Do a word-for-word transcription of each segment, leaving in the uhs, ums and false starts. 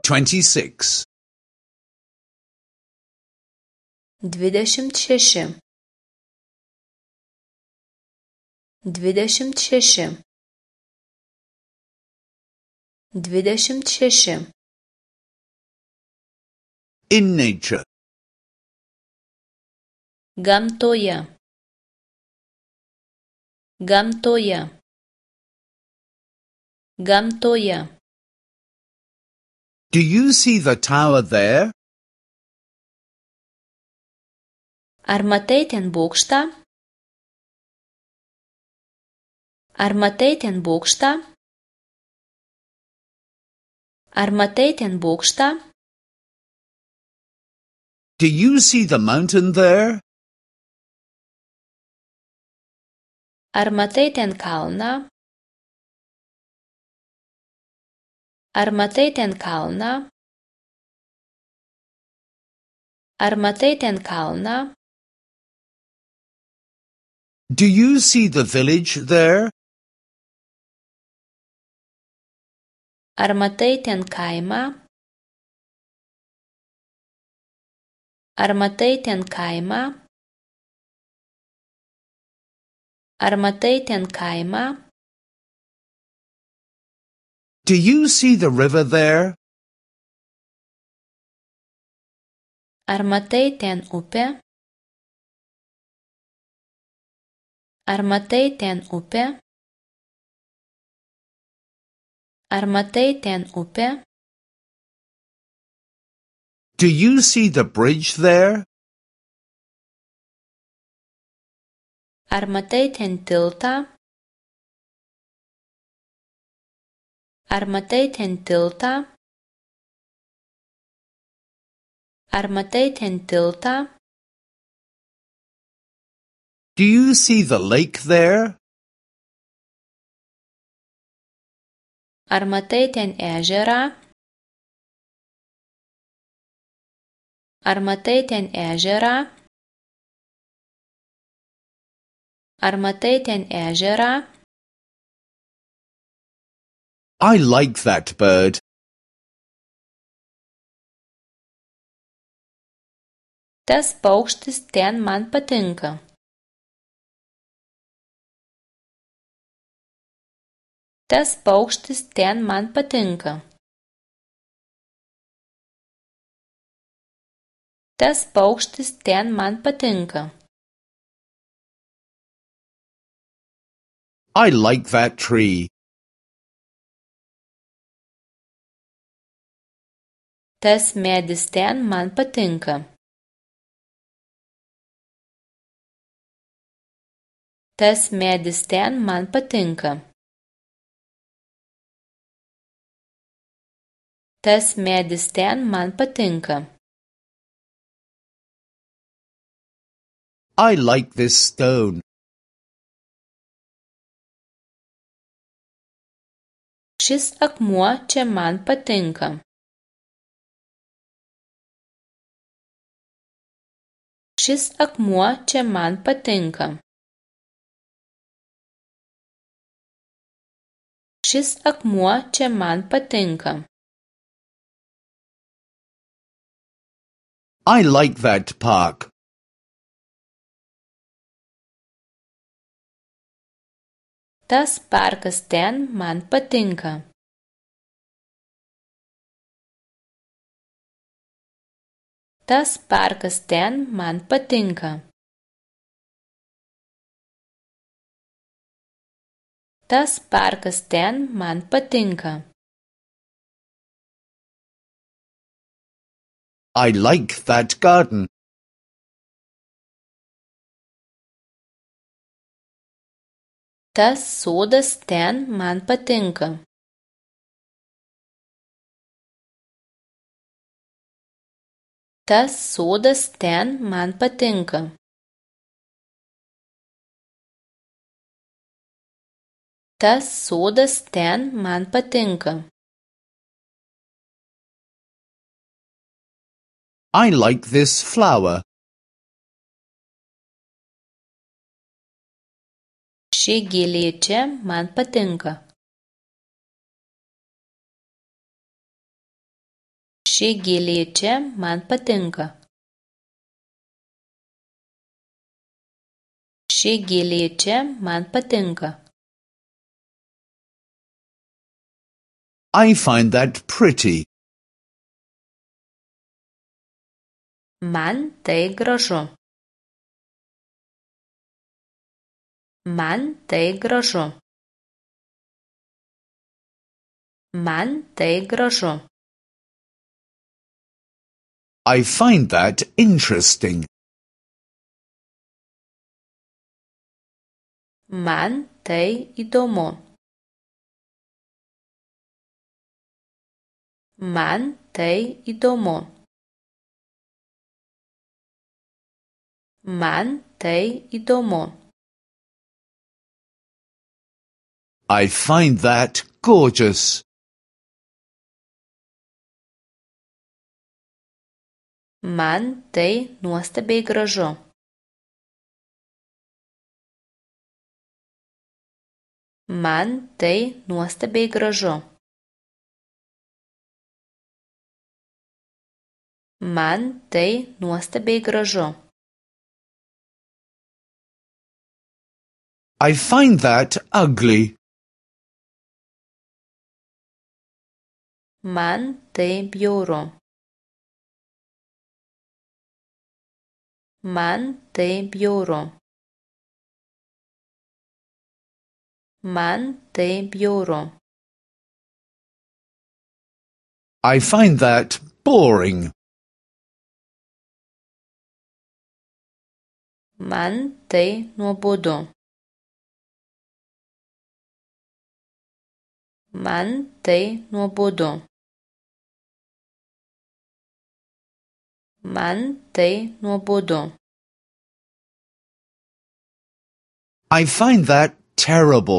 twenty-six. Dvidešimt šeši. Dvidešimt šeši. Dvidešimt šeši. In nature. Gamtoje. Gamtoje. Gamtoje. Do you see the tower there? Ar matai ten bokštą? Ar matai ten bokštą? Ar matai ten bokštą? Do you see the mountain there? Ar matai ten kalną? Ar matai ten kalną? Ar matai ten kalną? Do you see the village there? Ar matai ten kaimą? Ar matai ten kaimą? Ar matai ten kaimą? Do you see the river there? Ar matai ten upę? Ar matai ten upę? Ar matai ten upę? Do you see the bridge there? Ar matai ten tiltą? Ar matai ten tiltą? Ar matai ten tiltą? Do you see the lake there? Ar matai ten ežerą? Ar matai ten ežerą? Ar matai ten ežerą? I like that bird. Tas paukštis ten man patinka. Tas paukštis ten man patinka. Tas paukštis ten man patinka. I like that tree. Tas medis ten man patinka. Tas medis ten man patinka. Tas medis ten man patinka. I like this stone. Šis akmuo čia man patinka. Šis akmuo čia man patinka. Šis akmuo čia man patinka. I like that park. Tas parkas ten man patinka. Tas parkas ten man patinka. Tas parkas ten man patinka. I like that garden. Tas sodas ten man patinka. Tas sodas ten man patinka. Tas sodas ten man patinka. I like this flower. Ši gėlė čia man patinka. Ši gėlė čia man patinka. Ši gėlė čia man patinka. I find that pretty. Man tai gražu. Man tai gražu. Man tai gražu. I find that interesting. Man tai įdomu. Man tai įdomu. Man tai įdomu. I find that gorgeous. Man tai nuostabiai gražu. Man tai nuostabiai gražu. Man tai nuostabiai gražu. I find that ugly. Man tai bjauru. Man tai bjauru. Man tai bjauru. I find that boring. Man tai nuobodu. Man tai nuobodu. Man tai nuobodu. I find that terrible.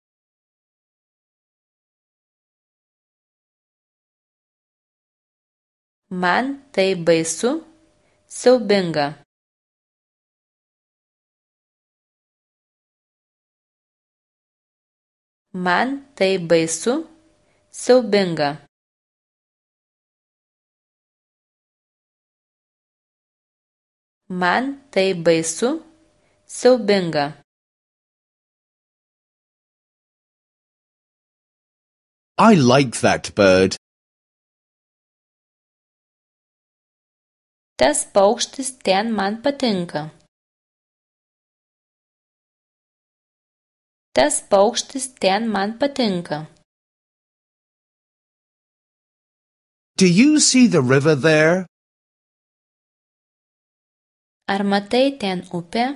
Man tai baisu, siaubinga. Man tai baisu, siaubinga. Man tai baisu, siaubinga. I like that bird. Tas paukštis ten man patinka. Tas paukštis ten man patinka. Do you see the river there? Ar matai ten upę?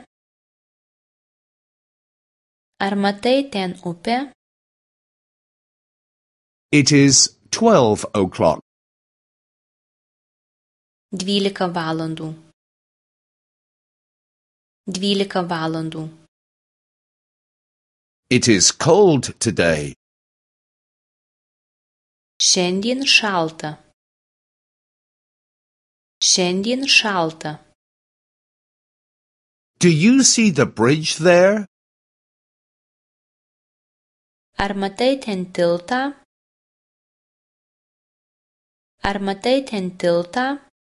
Ar matai ten upę? It is twelve o'clock. Dvylika valandų. Dvylika valandų. It is cold today. Šiandien šalta. Šiandien šalta. Do you see the bridge there? Ar matai ten tiltą? Ar matai ten tiltą?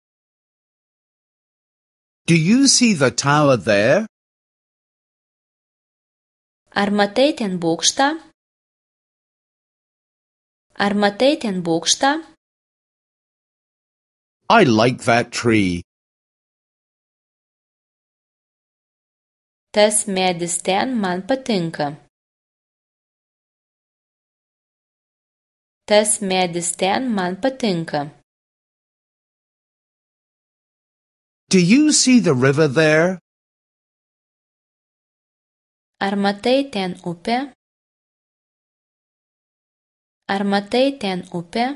Do you see the tower there? Ar matai ten bokštą? Ar matai ten bokštą? I like that tree. Tas medis ten man patinka. Tas medis ten man patinka. Do you see the river there? Ar matai ten upę? Ar matai ten upę?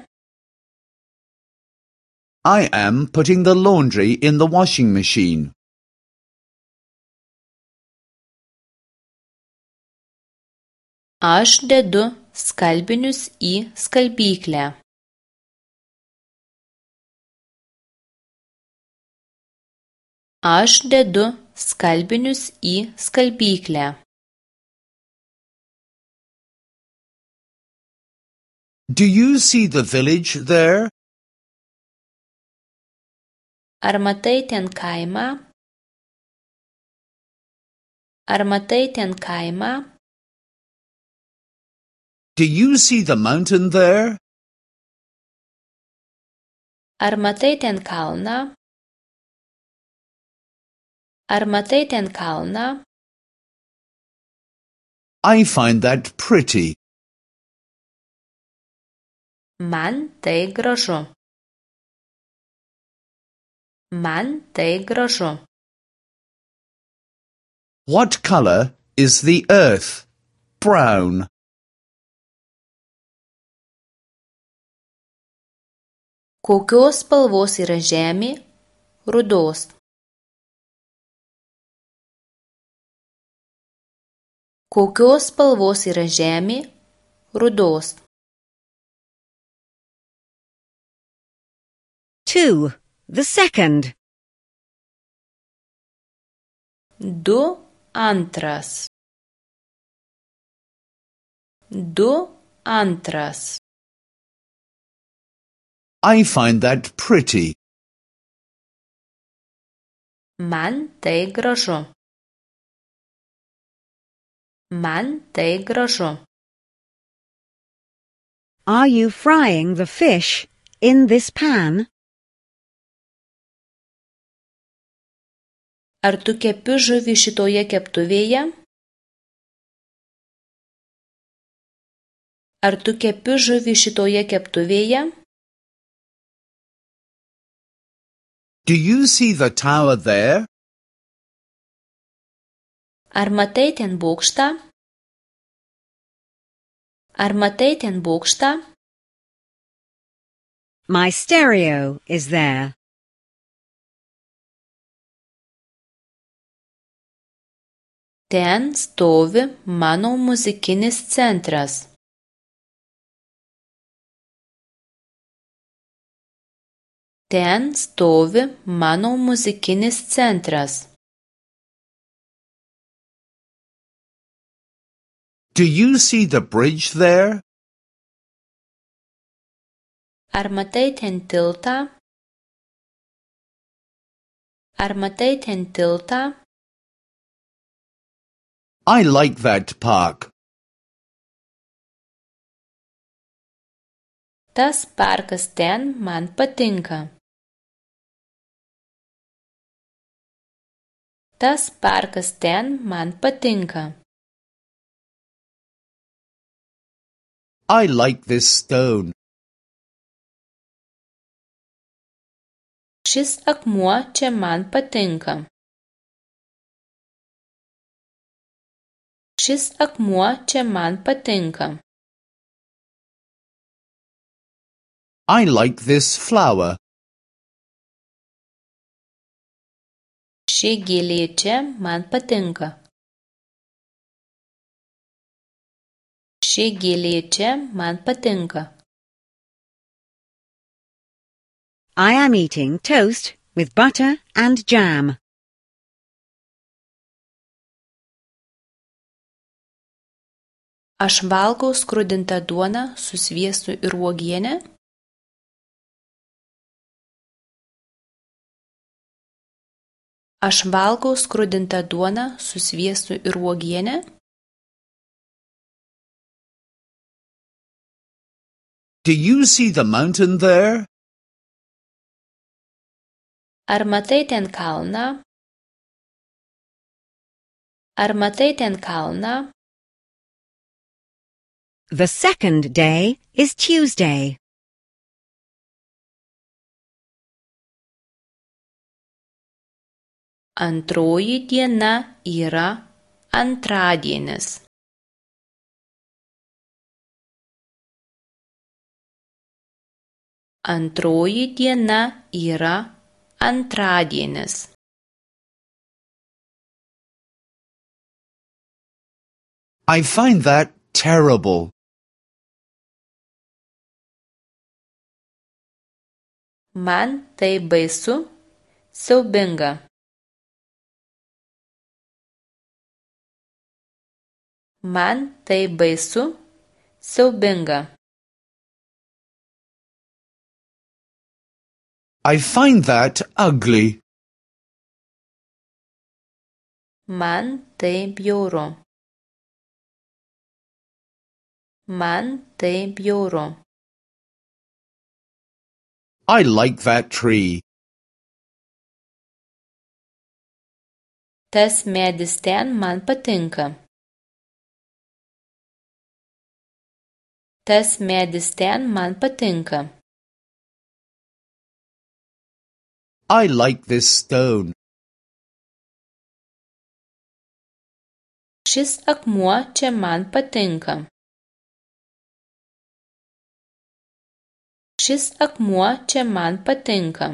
I am putting the laundry in the washing machine. Aš dedu skalbinius į skalbyklę. Aš dedu skalbinius į skalbyklę. Do you see the village there? Ar matai ten kaimą? Ar matai ten kaimą? Do you see the mountain there? Ar matai ten kalną? Ar matai ten kalną? I find that pretty. Man tai gražu. Man tai gražu. What color is the earth? Brown. Kokios spalvos yra žemė? Rudos. Kokios spalvos yra žemė? Rudos. Two. The second. Du antras. Du antras. I find that pretty. Man tai gražu. Man tai gražu. Are you frying the fish in this pan? Ar tu kepi žuvį šitoje keptuvėje? Ar tu kepi žuvį šitoje keptuvėje? Do you see the tower there? Ar matai ten bokštą? Ar matai ten bokštą? My stereo is there. Ten stovi mano muzikinis centras. Ten stovi mano muzikinis centras. Do you see the bridge there? Ar matai ten tiltą? Ar matai ten tiltą? I like that park. Tas parkas ten man patinka. Tas parkas ten man patinka. I like this stone. Šis akmuo čia man patinka. Šis akmuo čia man patinka. I like this flower. Ši gėlė čia man patinka. Ši gėlė čia man patinka. I am eating toast with butter and jam. Aš valgau skrudintą duoną su sviestu ir uogiene. Aš valgau skrudintą duoną su sviestu ir uogiene. Do you see the mountain there? Ar matai ten kalną? Ar matai ten kalną? The second day is Tuesday. Antroji diena yra antradienis. Antroji diena yra antradienis. I find that terrible. Man tai baisu, siaubinga. Man tai baisu, siaubinga. I find that ugly. Man tai bjauru. Man tai bjauru. I like that tree. Tas medis ten man patinka. Tas medis ten man patinka. I like this stone. Šis akmuo čia man patinka. Šis akmuo čia man patinka.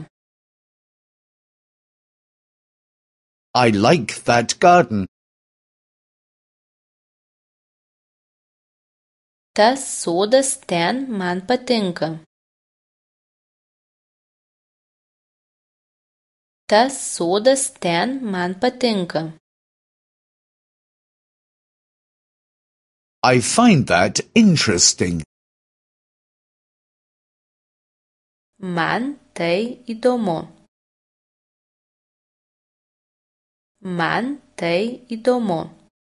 I like that garden. Tas sodas ten man patinka. Tas sodas ten man patinka. I find that interesting. Man tai įdomu. Man tai įdomu.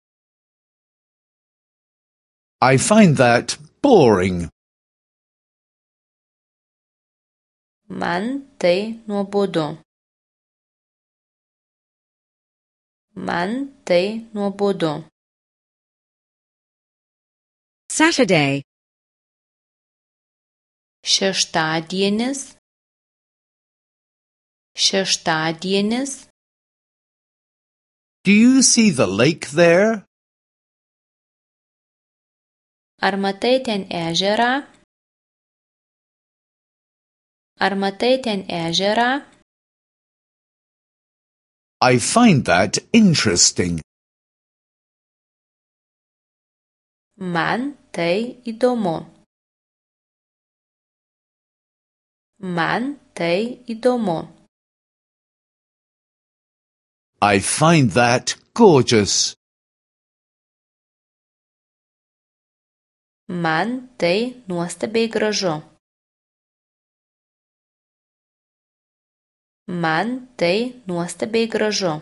I find that boring. Man tai nuobodu. Man tai nuobodu. Saturday, Šeštadienis. Šeštadienis. Do you see the lake there? Ar matai ten ežerą? Ar matai ten ežerą? I find that interesting. Man tai įdomu. Man tai įdomu. I find that gorgeous. Man tai nuostabiai gražu. Man tai nuostabiai gražu.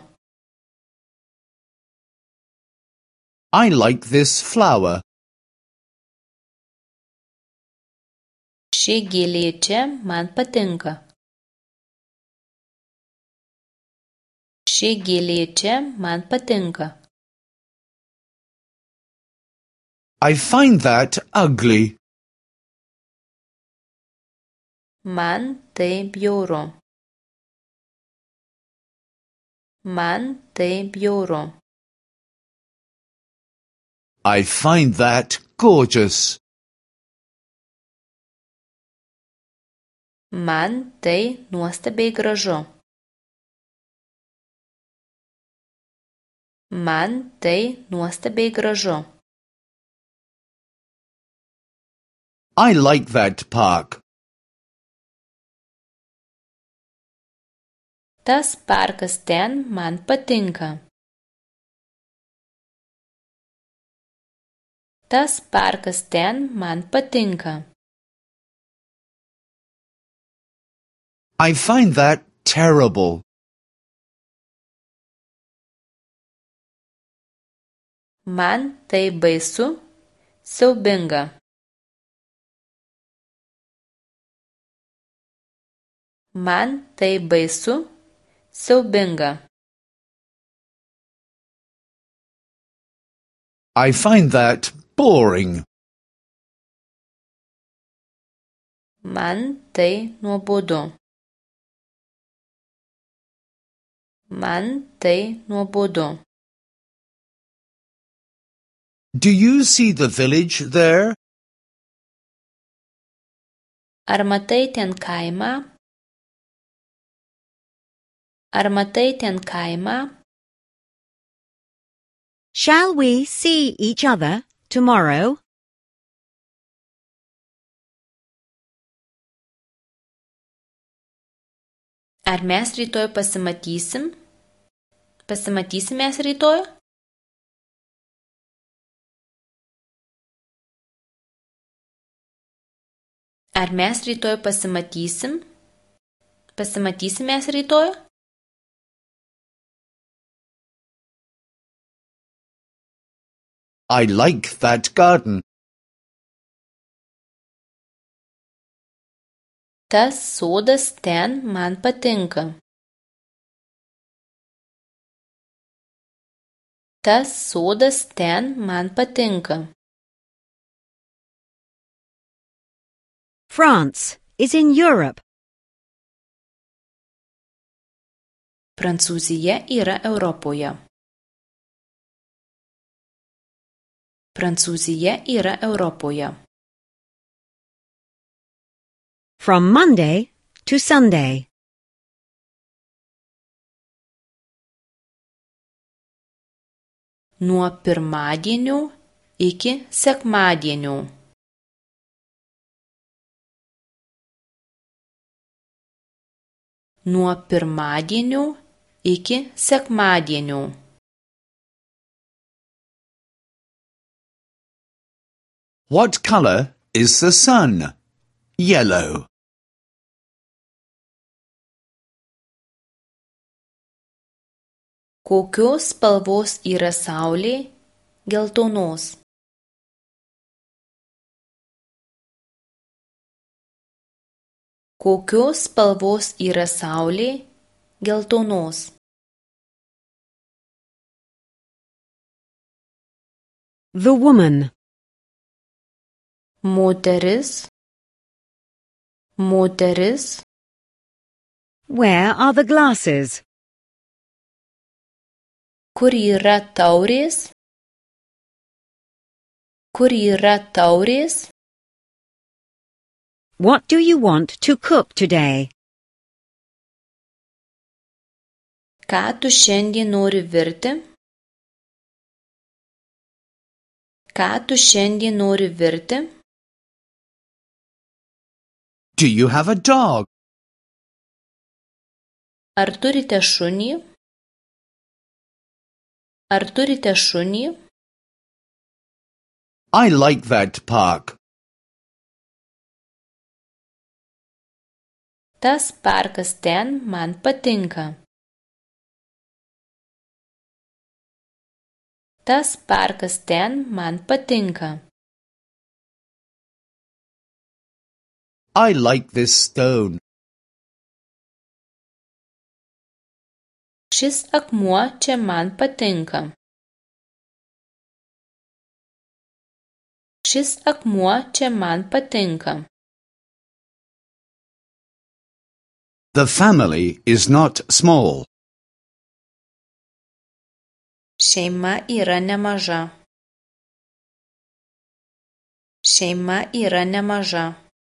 I like this flower. Ši gėlė čia man patinka. Ši gėlė čia man patinka. I find that ugly. Man tai bjauru. Man tai bjauru. I find that gorgeous. Man tai nuostabiai gražu. Man tai nuostabiai gražu. I like that park. Tas parkas ten man patinka. Tas parkas ten man patinka. I find that terrible. Man tai baisu, siaubinga. Man tai baisu, siaubinga. I find that boring. Man tai nuobodu. Man tai nuobodu. Do you see the village there? Ar matai ten kaimą? Ar matai ten kaimą? shall we see each other tomorrow? Ar mes rytoj pasimatysim? Pasimatysim mes rytoj? Ar mes rytoj pasimatysim? Pasimatysime rytoj? I like that garden. Tas sodas ten man patinka. Tas sodas ten man patinka. France is in Europe. Prancūzija yra Europoje. Prancūzija yra Europoje. From Monday to Sunday. Nuo pirmadienio iki sekmadienio. Nuo pirmadienio iki sekmadienio. What color is the sun? Yellow. Kokios spalvos yra saulė? Geltonos. Kokios spalvos yra saulė? Geltonos. The woman. Moteris. Moteris. Where are the glasses? Kur yra taurės? Kur yra taurės? What do you want to cook today? Ką tu šiandien nori virti? Ką tu šiandien nori virti? Do you have a dog? Ar turite šunį? Ar turite šunį? I like that park. Tas parkas ten man patinka. Tas parkas ten man patinka. I like this stone. Šis akmuo čia man patinka. Šis akmuo čia man patinka. The family is not small. Šeima yra nemaža. Šeima yra nemaža.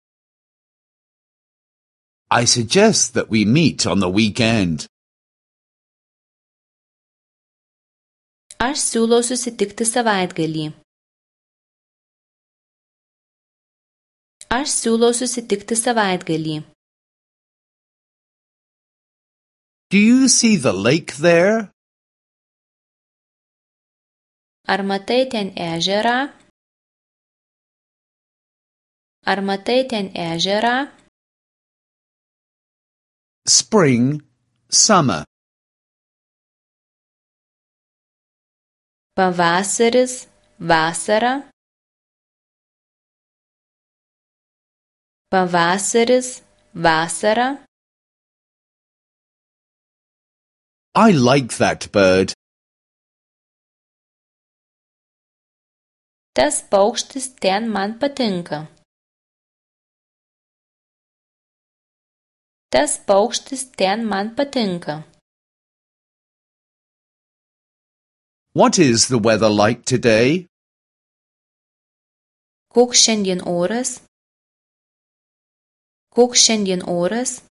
I suggest that we meet on the weekend. Aš siūlau susitikti savaitgalį. Aš siūlau susitikti savaitgalį. Do you see the lake there? Ar matai ten ežerą? Ar matai ten ežerą? Spring, summer. Pavasaris, vasara. Pavasaris, vasara. I like that bird. Tas paukštis ten man patinka. Tas paukštis ten man patinka. What is the weather like today? Koks šiandien oras? Koks šiandien oras?